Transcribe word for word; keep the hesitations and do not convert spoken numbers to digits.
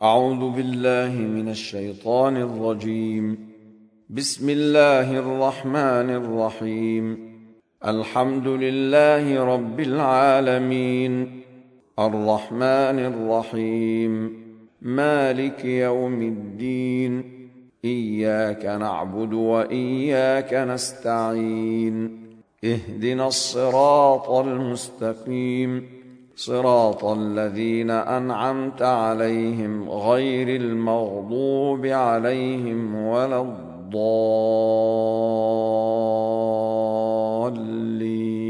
أعوذ بالله من الشيطان الرجيم. بسم الله الرحمن الرحيم. الحمد لله رب العالمين، الرحمن الرحيم، مالك يوم الدين، إياك نعبد وإياك نستعين، اهدنا الصراط المستقيم، صراط الذين أنعمت عليهم غير المغضوب عليهم ولا الضالين.